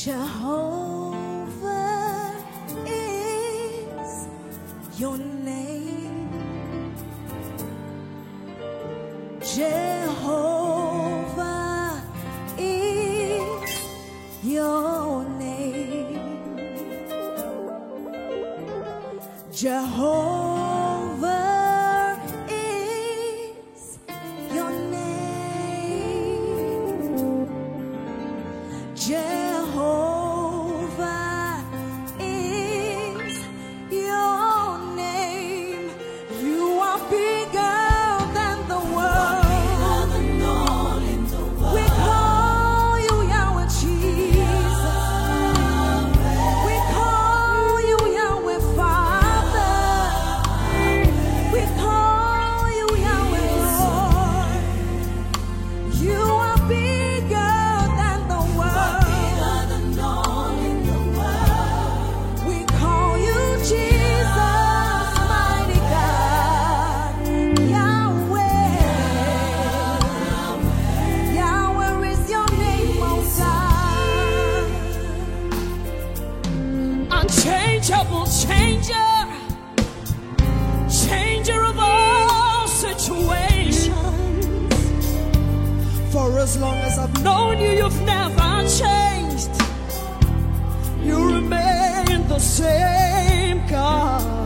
Jehovah is your name. Jehovah is your name. Jehovah is your name. Jehovah is your name. You are bigger than the world. We call you Yahweh Jesus. We call you Yahweh Father. We call you Yahweh Lord. You are bigger than the world. We call you Jesus, mighty God. Yahweh. Yahweh is your name, oh God. Unchangeable changer, changer of all situations. For as long as I've known you, you've never changed. You remain the same God.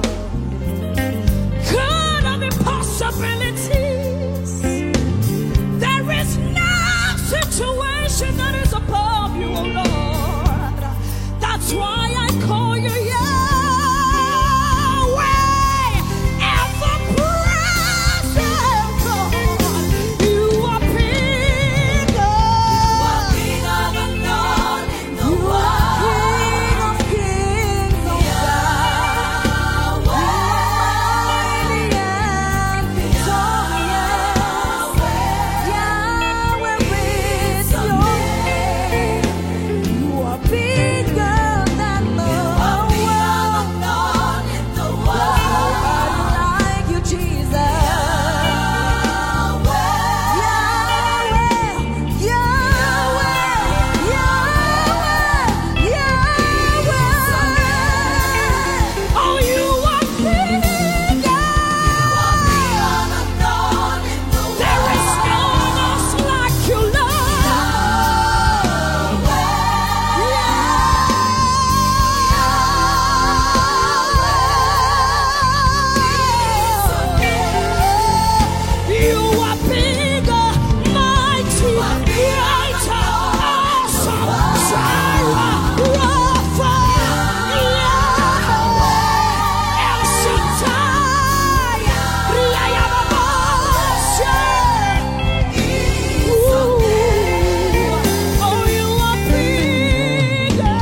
God of impossibilities. There is no situation that is above you, oh Lord. That's why I call you Yahweh, ever present God. You are bigger. You are King of kings, oh God. Mighty and victorious. Yahweh is your name. You are bigger than the world. Nobody like you, Jesus. Oh, you are bigger. There is no one else like you, Lord. You are bigger, mighty, greater, awesome, Jireh, Rapha, Yahweh, El Shaddai, Riayababashe. Oh, you are bigger.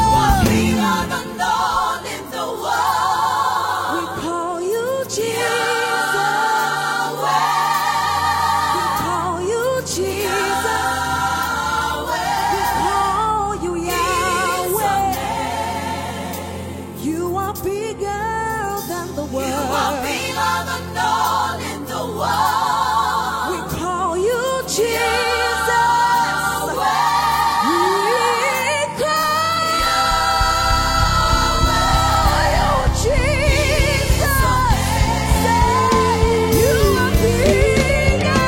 We call you Jesus. We call you Jesus. We call you Yahweh. You are bigger than the world. We call you Jesus. We call you Jesus. You are bigger.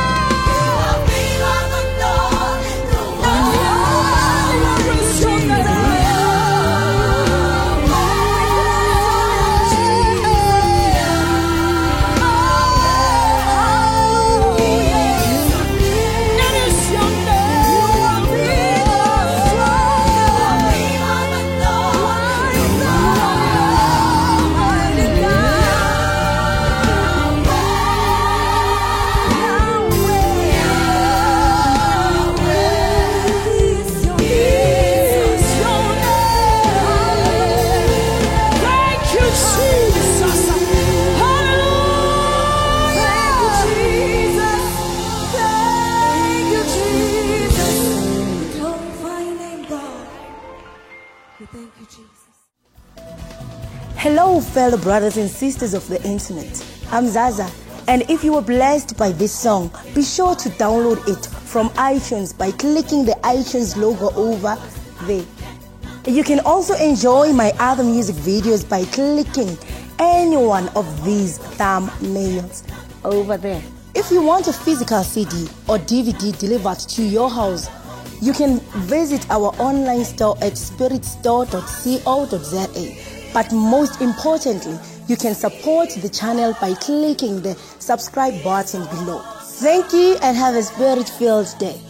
Thank you, Jesus. Hello, fellow brothers and sisters of the internet. I'm Zaza, and if you were blessed by this song, be sure to download it from iTunes by clicking the iTunes logo over there. You can also enjoy my other music videos by clicking any one of these thumbnails over there. If you want a physical CD or DVD delivered to your house, you can visit our online store at spiritstore.co.za. But most importantly, you can support the channel by clicking the subscribe button below. Thank you and have a spirit-filled day.